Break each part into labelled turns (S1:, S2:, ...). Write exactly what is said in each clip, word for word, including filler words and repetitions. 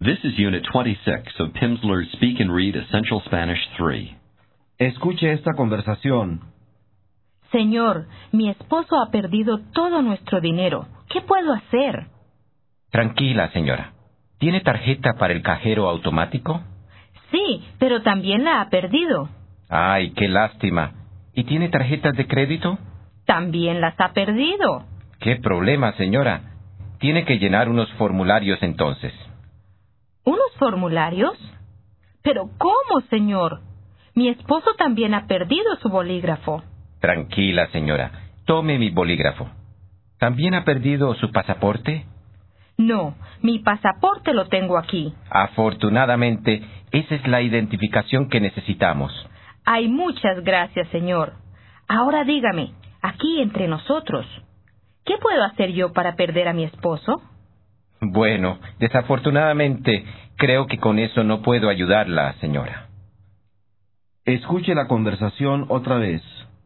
S1: This is Unit twenty-six of Pimsleur's Speak and Read Essential Spanish three.
S2: Escuche esta conversación.
S3: Señor, mi esposo ha perdido todo nuestro dinero. ¿Qué puedo hacer?
S4: Tranquila, señora. ¿Tiene tarjeta para el cajero automático?
S3: Sí, pero también la ha perdido.
S4: Ay, qué lástima. ¿Y tiene tarjetas de crédito?
S3: También las ha perdido.
S4: ¿Qué problema, señora? Tiene que llenar unos formularios entonces.
S3: ¿Unos formularios? ¿Pero cómo, señor? Mi esposo también ha perdido su bolígrafo.
S4: Tranquila, señora. Tome mi bolígrafo. ¿También ha perdido su pasaporte?
S3: No, mi pasaporte lo tengo aquí.
S4: Afortunadamente, esa es la identificación que necesitamos.
S3: Hay muchas gracias, señor. Ahora dígame, aquí entre nosotros, ¿qué puedo hacer yo para perder a mi esposo?
S4: Bueno, desafortunadamente, creo que con eso no puedo ayudarla, señora.
S2: Escuche la conversación otra vez.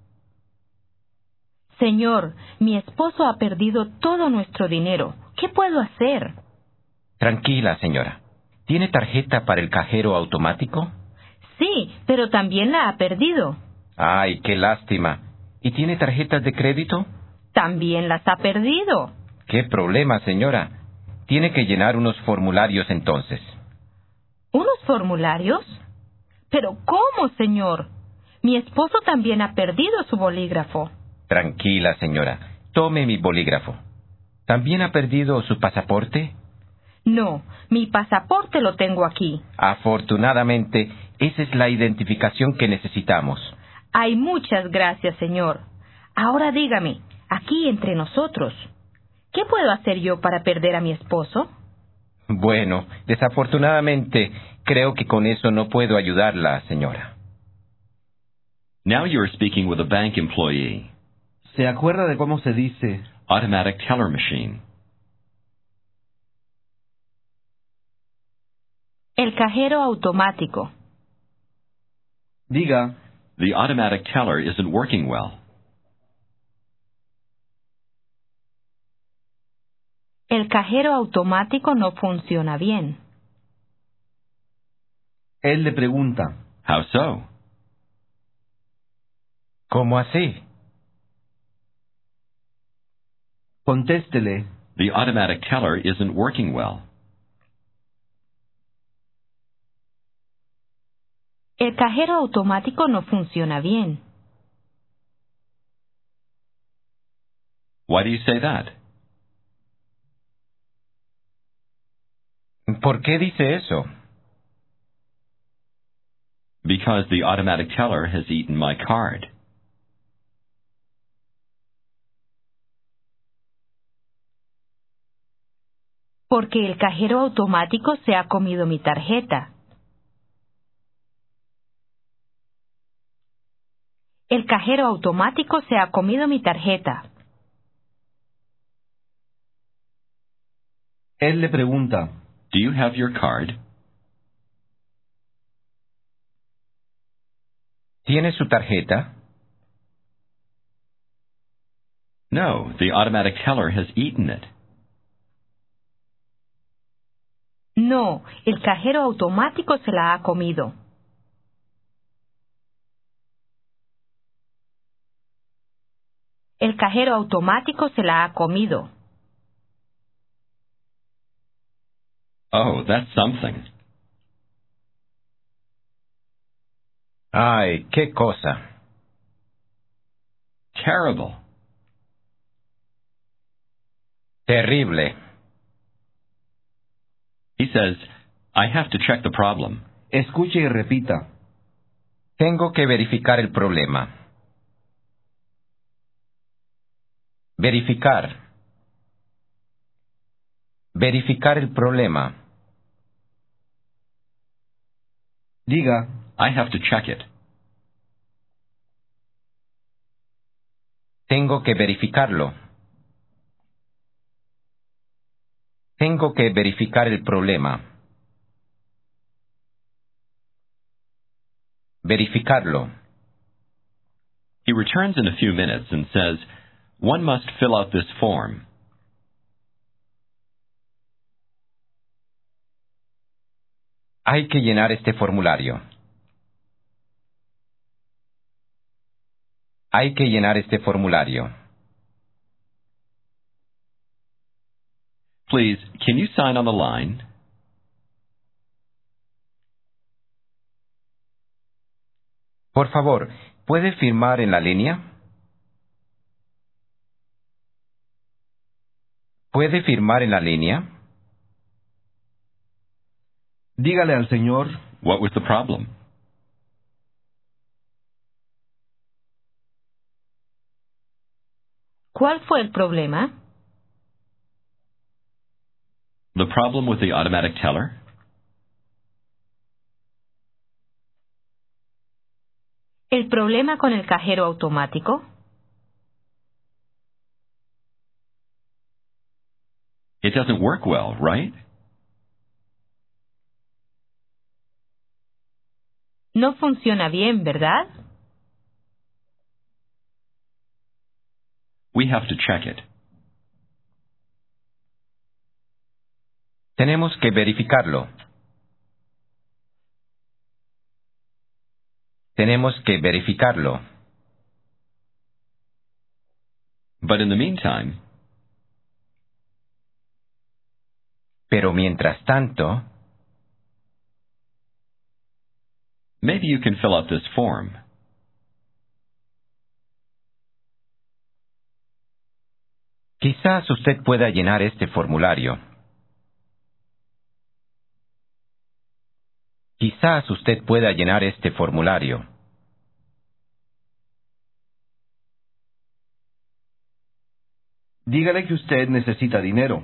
S3: Señor, mi esposo ha perdido todo nuestro dinero. ¿Qué puedo hacer?
S4: Tranquila, señora. ¿Tiene tarjeta para el cajero automático?
S3: Sí, pero también la ha perdido.
S4: Ay, qué lástima. ¿Y tiene tarjetas de crédito?
S3: También las ha perdido.
S4: ¿Qué problema, señora? Tiene que llenar unos formularios entonces.
S3: ¿Unos formularios? ¿Pero cómo, señor? Mi esposo también ha perdido su bolígrafo.
S4: Tranquila, señora. Tome mi bolígrafo. ¿También ha perdido su pasaporte?
S3: No, mi pasaporte lo tengo aquí.
S4: Afortunadamente, esa es la identificación que necesitamos.
S3: Hay muchas gracias, señor. Ahora dígame, aquí entre nosotros, ¿qué puedo hacer yo para perder a mi esposo?
S4: Bueno, desafortunadamente, creo que con eso no puedo ayudarla, señora.
S1: Now you are speaking with a bank employee.
S2: ¿Se acuerda de cómo se dice
S1: Automatic teller machine.
S3: El cajero automático.
S2: Diga,
S1: The automatic teller isn't working well.
S3: El cajero automático no funciona bien.
S2: él le pregunta.
S1: How so?
S4: ¿Cómo así?
S2: Contéstele.
S1: The automatic teller isn't working well.
S3: El cajero automático no funciona bien.
S1: Why do you say that?
S4: ¿Por qué dice eso?
S1: Because the automatic teller has eaten my card.
S3: Porque el cajero automático se ha comido mi tarjeta. El cajero automático se ha comido mi tarjeta.
S2: Él le pregunta.
S1: Do you have your card?
S4: ¿Tiene su tarjeta?
S1: No, the automatic teller has eaten it.
S3: No, el cajero automático se la ha comido. El cajero automático se la ha comido.
S1: Oh, that's something.
S4: Ay, qué cosa.
S1: Terrible.
S4: Terrible.
S1: He says, I have to check the problem.
S2: Escuche y repita.
S4: Tengo que verificar el problema. Verificar. Verificar el problema.
S2: Diga,
S1: I have to check it.
S4: Tengo que verificarlo. Tengo que verificar el problema. Verificarlo.
S1: He returns in a few minutes and says, one must fill out this form.
S4: Hay que llenar este formulario. Hay que llenar este formulario.
S1: Please, can you sign on the line?
S4: Por favor, ¿puede firmar en la línea? ¿Puede firmar en la línea?
S2: Dígale al señor,
S1: What was the problem?
S3: ¿Cuál fue el problema?
S1: The problem with the automatic teller?
S3: ¿El problema con el cajero automático?
S1: It doesn't work well, right?
S3: No funciona bien, ¿verdad?
S1: We have to check it.
S4: Tenemos que verificarlo. Tenemos que verificarlo.
S1: But in the meantime,
S4: Pero mientras tanto,
S1: maybe you can fill out this form.
S4: quizás usted pueda llenar este formulario. Quizás usted pueda llenar este formulario.
S2: dígale que usted necesita dinero.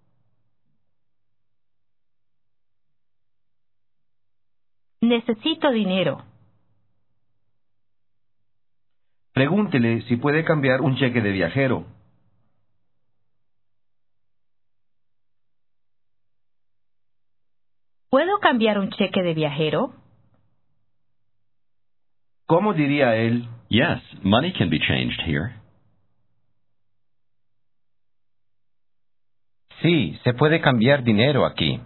S3: Necesito dinero.
S2: Pregúntele si puede cambiar un cheque de viajero.
S3: ¿Puedo cambiar un cheque de viajero?
S2: ¿Cómo diría él?
S1: Yes, money can be changed here.
S4: Sí, se puede cambiar dinero aquí.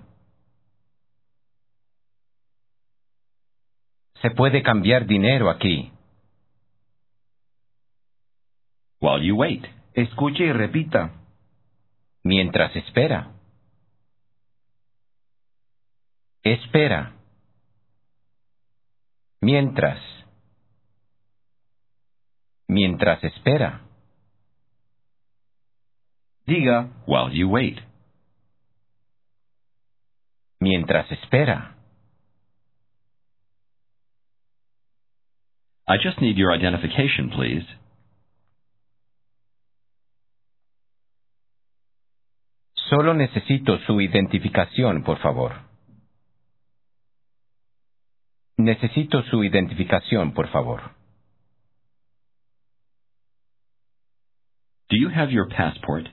S4: Se puede cambiar dinero aquí.
S1: While you wait.
S2: Escuche y repita.
S4: Mientras espera. Espera. Mientras. Mientras espera.
S2: Diga,
S1: While you wait.
S4: Mientras espera.
S1: I just need your identification, please.
S4: Solo necesito su identificación, por favor. Necesito su identificación, por favor.
S1: Do you have your passport?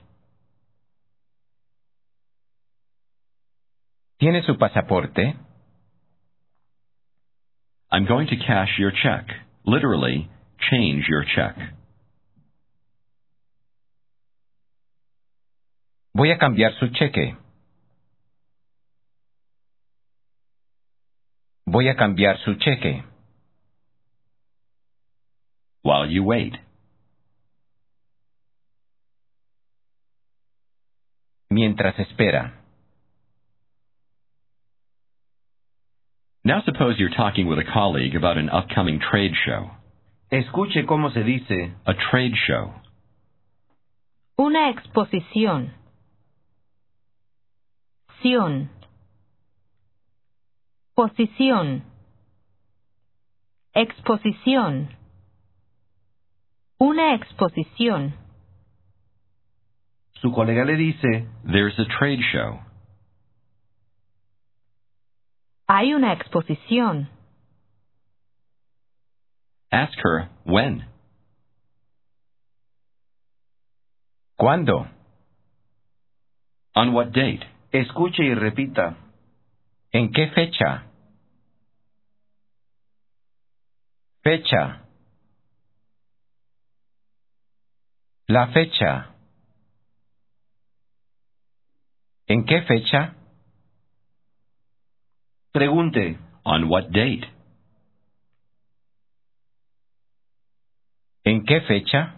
S4: ¿Tiene su pasaporte?
S1: I'm going to cash your check. Literally, change your check.
S4: Voy a cambiar su cheque. Voy a cambiar su cheque.
S1: While you wait.
S4: Mientras espera.
S1: Now suppose you're talking with a colleague about an upcoming trade show.
S2: escuche cómo se dice.
S1: A trade show.
S3: Una exposición. Ción. Posición. Exposición. Una exposición.
S2: Su colega le dice,
S1: There's a trade show.
S3: Hay una exposición.
S1: Ask her when.
S4: ¿Cuándo?
S1: On what date?
S2: escuche y repita.
S4: ¿En qué fecha? Fecha. La fecha. ¿En qué fecha?
S2: Pregunte.
S1: On what date?
S4: ¿En qué fecha?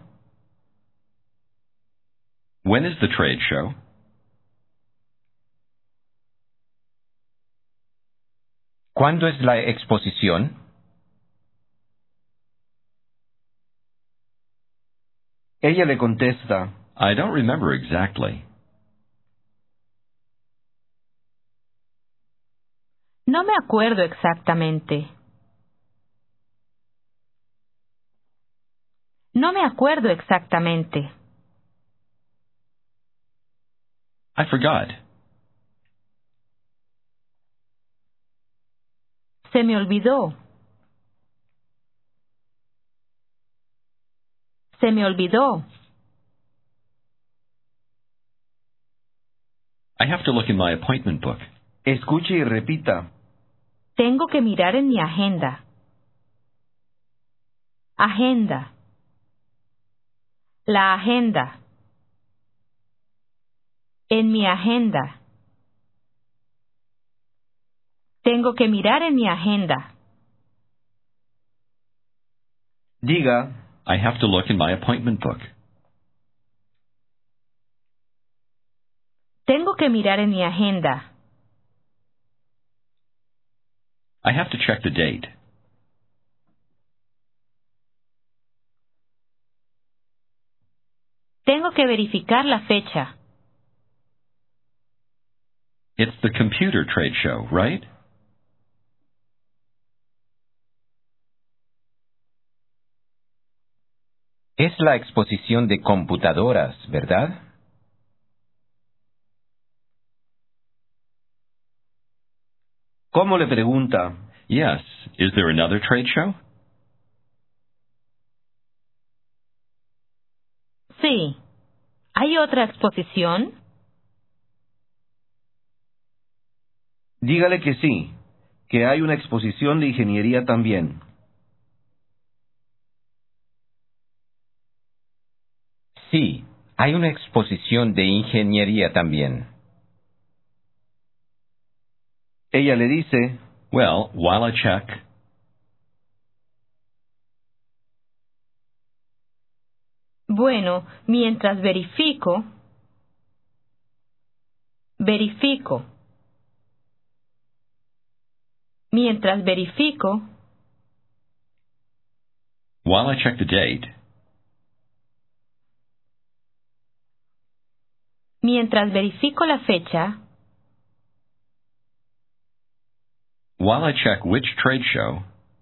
S1: When is the trade show?
S4: ¿Cuándo es la exposición?
S2: Ella le contesta.
S1: I don't remember exactly.
S3: No me acuerdo exactamente. No me acuerdo exactamente.
S1: I forgot.
S3: Se me olvidó. Se me olvidó.
S1: I have to look in my appointment book.
S2: Escuche y repita.
S3: Tengo que mirar en mi agenda. Agenda. La agenda. En mi agenda. Tengo que mirar en mi agenda.
S2: Diga.
S1: I have to look in my appointment book.
S3: Tengo que mirar en mi agenda.
S1: I have to check the date.
S3: Tengo que verificar la fecha.
S1: It's the computer trade show, right?
S4: Es la exposición de computadoras, ¿verdad?
S2: ¿Cómo le pregunta?
S1: Yes. Is there another trade show?
S3: Sí. ¿Hay otra exposición?
S2: Dígale que sí, que hay una exposición de ingeniería también.
S4: Sí, hay una exposición de ingeniería también.
S2: Ella le dice.
S1: Well, while I check.
S3: Bueno, mientras verifico. Verifico. Mientras verifico.
S1: While I check the date.
S3: Mientras verifico la fecha.
S1: While I check which trade show.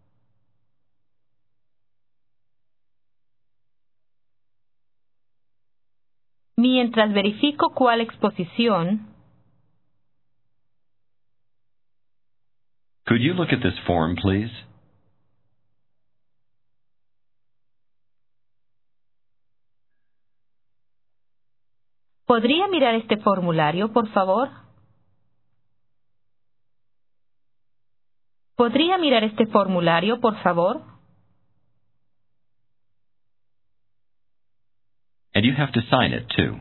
S3: Mientras verifico cuál exposición.
S1: Could you look at this form, please?
S3: ¿Podría mirar este formulario, por favor? ¿Podría mirar este formulario, por favor?
S1: And you have to sign it, too.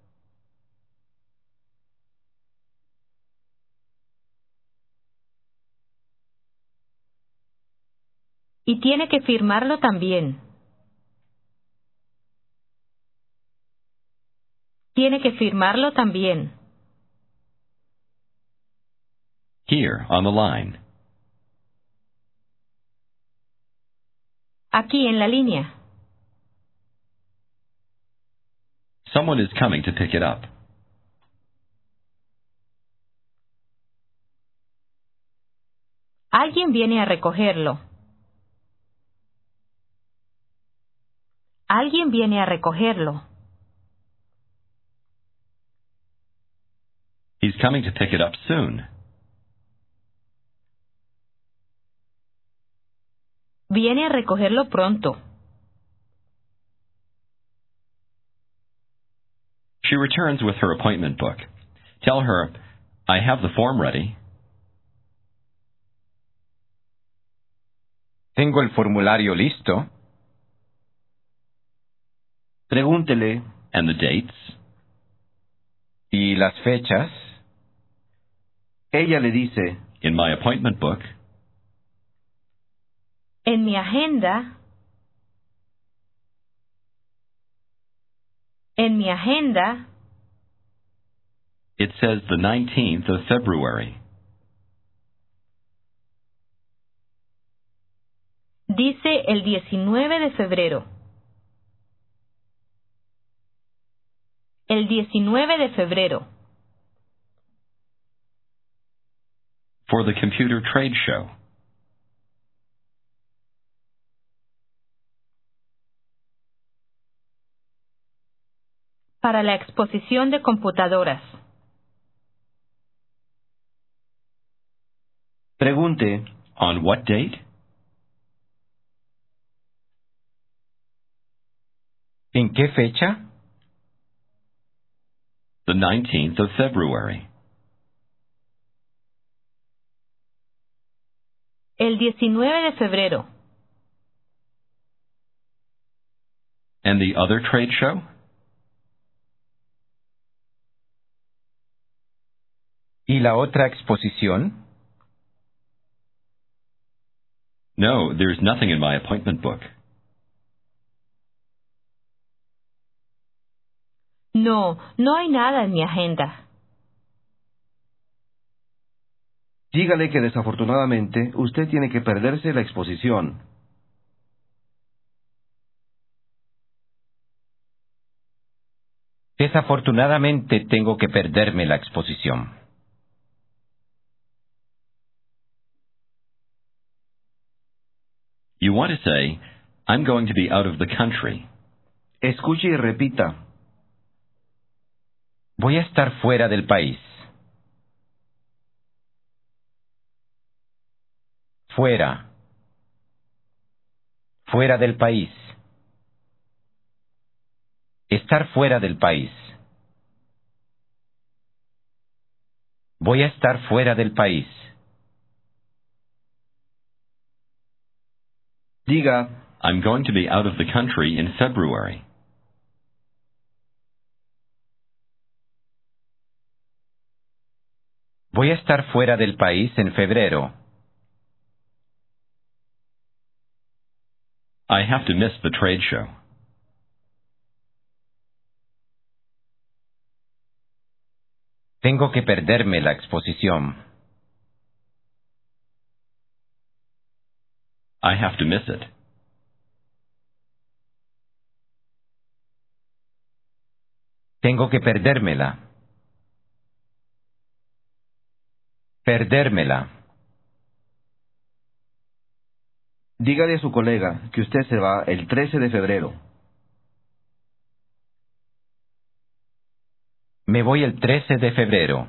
S3: Y tiene que firmarlo también. Tiene que firmarlo también.
S1: Here, on the line.
S3: Aquí en la línea.
S1: Someone is coming to pick it up.
S3: Alguien viene a recogerlo. Alguien viene a recogerlo.
S1: He's coming to pick it up soon.
S3: Viene a recogerlo pronto.
S1: She returns with her appointment book. Tell her, I have the form ready.
S4: Tengo el formulario listo.
S2: Pregúntele.
S1: And the dates.
S4: ¿Y las fechas?
S2: Ella le dice.
S1: In my appointment book,
S3: En mi agenda. En mi agenda.
S1: it says the nineteenth of February.
S3: Dice el diecinueve de febrero. El diecinueve de febrero.
S1: For the computer trade show.
S3: Para la exposición de computadoras.
S2: Pregunte,
S1: On what date?
S4: ¿En qué fecha?
S1: The nineteenth of February.
S3: El diecinueve de febrero.
S1: And the other trade show?
S4: ¿Y la otra exposición?
S1: No, there's nothing in my appointment book.
S3: No, no hay nada en mi agenda.
S2: dígale que desafortunadamente usted tiene que perderse la exposición.
S4: Desafortunadamente tengo que perderme la exposición.
S1: You want to say, I'm going to be out of the country.
S2: Escuche y repita.
S4: Voy a estar fuera del país. Fuera. Fuera del país. Estar fuera del país. Voy a estar fuera del país.
S2: Diga,
S1: I'm going to be out of the country in February.
S4: Voy a estar fuera del país en febrero.
S1: I have to miss the trade show.
S4: Tengo que perderme la exposición.
S1: I have to miss it.
S4: Tengo que perdérmela. Perdérmela.
S2: dígale a su colega que usted se va el trece de febrero.
S4: Me voy el trece de febrero.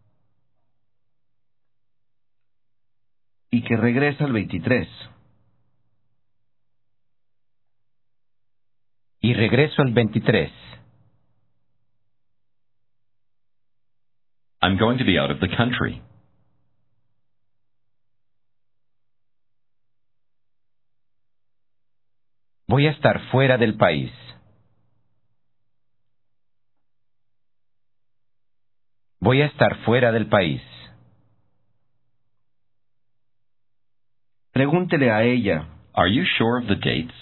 S2: Y que regresa el veintitrés.
S4: Y regreso el veintitrés.
S1: I'm going to be out of the country.
S4: Voy a estar fuera del país. Voy a estar fuera del país.
S2: Pregúntele a ella.
S1: Are you sure of the dates?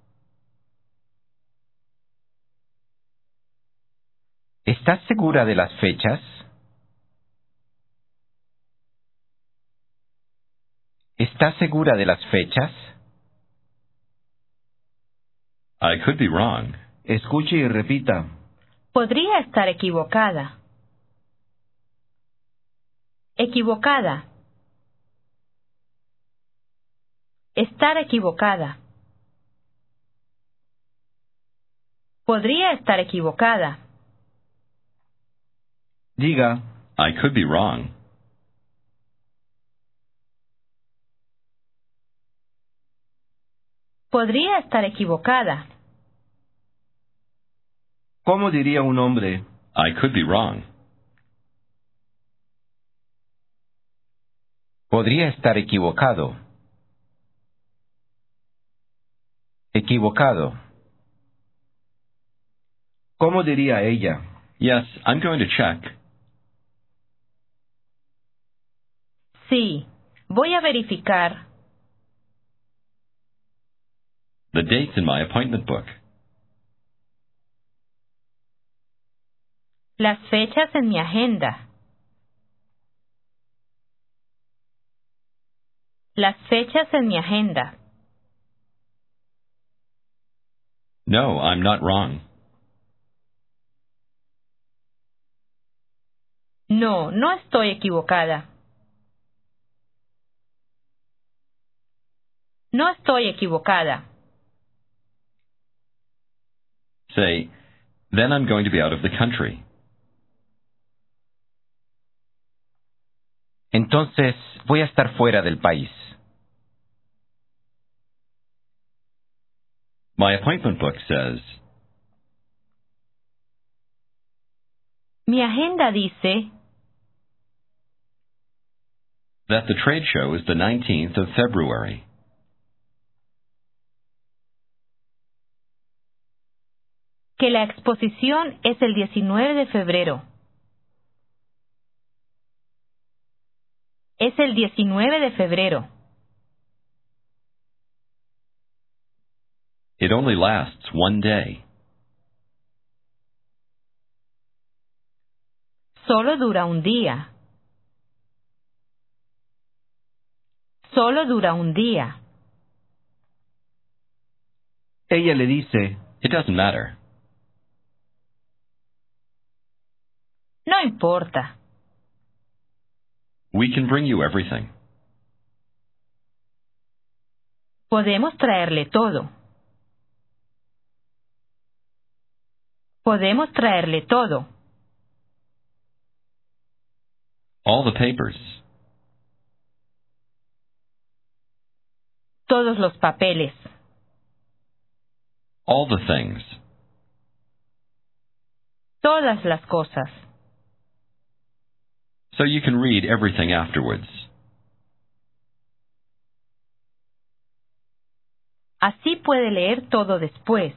S4: ¿Estás segura de las fechas? ¿Estás segura de las fechas?
S1: I could be wrong.
S2: Escuche y repita.
S3: Podría estar equivocada. Equivocada. Estar equivocada. Podría estar equivocada.
S2: Diga,
S1: I could be wrong.
S3: Podría estar equivocada.
S2: ¿cómo diría un hombre?
S1: I could be wrong.
S4: Podría estar equivocado. Equivocado.
S2: ¿Cómo diría ella?
S1: Yes, I'm going to check.
S3: Sí, Voy a verificar.
S1: The dates in my appointment book.
S3: Las fechas en mi agenda. Las fechas en mi agenda.
S1: No, I'm not wrong.
S3: No, no estoy equivocada. No estoy equivocada.
S1: Say, then I'm going to be out of the country.
S4: Entonces voy a estar fuera del país.
S1: My appointment book says,
S3: Mi agenda dice
S1: that the trade show is the nineteenth of February.
S3: que la exposición es el diecinueve de febrero. Es el diecinueve de febrero.
S1: It only lasts one day.
S3: Solo dura un día. Solo dura un día.
S2: Ella le dice,
S1: It doesn't matter.
S3: No importa.
S1: We can bring you everything.
S3: Podemos traerle todo. Podemos traerle todo.
S1: All the papers.
S3: Todos los papeles.
S1: All the things.
S3: Todas las cosas.
S1: So you can read everything afterwards.
S3: Así puede leer todo después.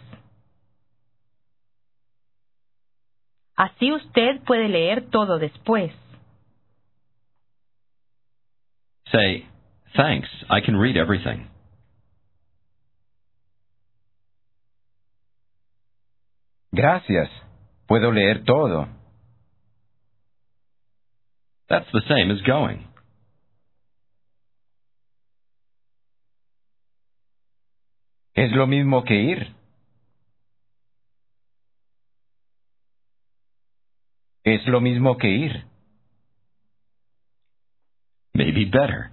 S3: Así usted puede leer todo después.
S1: Say, thanks, I can read everything.
S4: Gracias. Puedo leer todo.
S1: That's the same as going.
S4: Es lo mismo que ir. Es lo mismo que ir.
S1: Maybe better.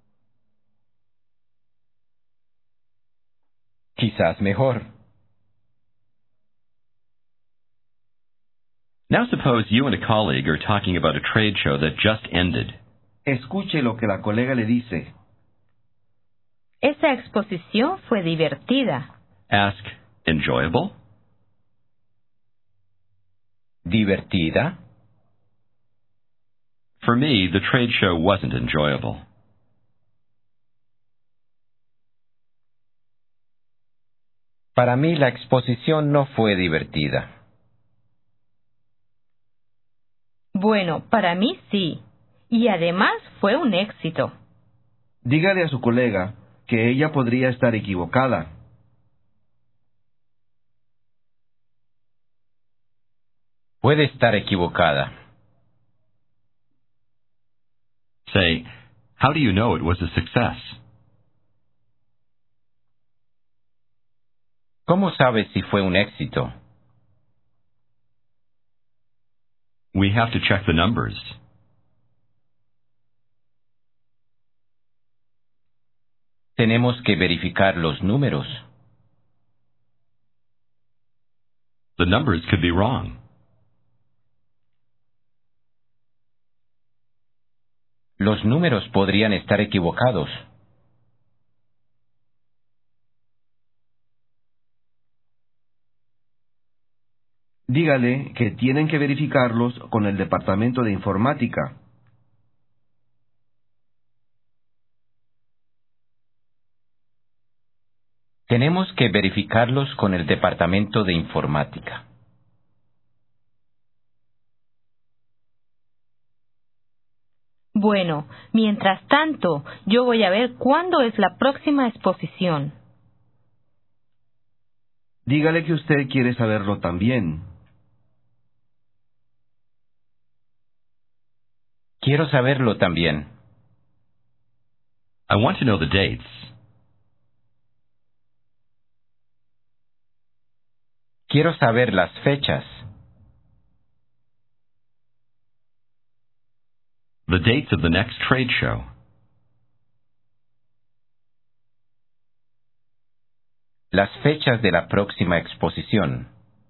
S4: Quizás mejor.
S1: Now suppose you and a colleague are talking about a trade show that just ended.
S2: escuche lo que la colega le dice.
S3: Esa exposición fue divertida.
S1: Ask, enjoyable?
S4: ¿Divertida?
S1: For me, the trade show wasn't enjoyable.
S4: Para mí la exposición no fue divertida.
S3: Bueno, para mí sí. Y además fue un éxito.
S2: Dígale a su colega que ella podría estar equivocada.
S4: Puede estar equivocada.
S1: Say, how do you know it was a success?
S4: ¿Cómo sabes si fue un éxito?
S1: We have to check the numbers.
S4: Tenemos que verificar los números.
S1: The numbers could be wrong.
S4: Los números podrían estar equivocados.
S2: Dígale que tienen que verificarlos con el departamento de informática.
S4: Tenemos que verificarlos con el departamento de informática.
S3: Bueno, mientras tanto, yo voy a ver cuándo es la próxima exposición.
S2: Dígale que usted quiere saberlo también.
S4: Quiero saberlo también.
S1: I want to know the dates.
S4: Quiero saber las fechas.
S1: The dates of the next trade show.
S4: Las fechas de la próxima exposición.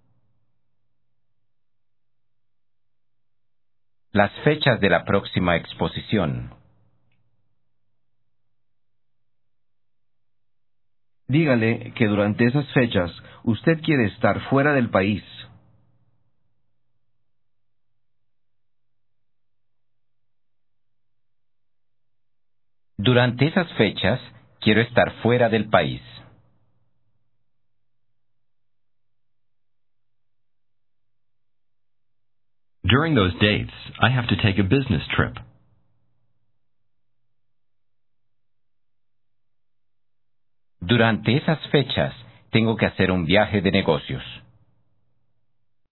S4: Las fechas de la próxima exposición.
S2: Dígale que durante esas fechas usted quiere estar fuera del país.
S4: Durante esas fechas, quiero estar fuera del país.
S1: During those dates, I have to take a business trip.
S4: Durante esas fechas, tengo que hacer un viaje de negocios.